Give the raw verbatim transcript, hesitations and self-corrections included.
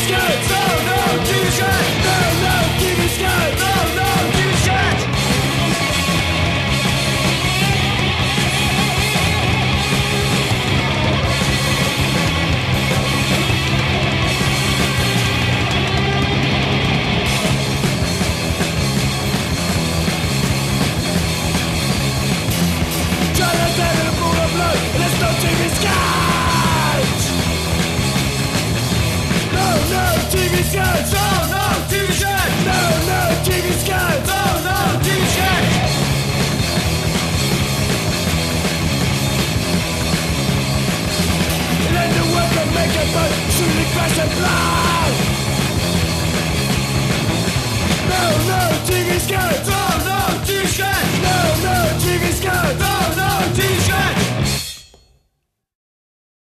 skirts. No, no, T V skirts. No, no, T V skirts. No, no, T V skirts. Skirts! No, no, T V skirts! No, no, T V skirts! No, no, T V skirts! Let the worker make a bud, shooting fast and blind!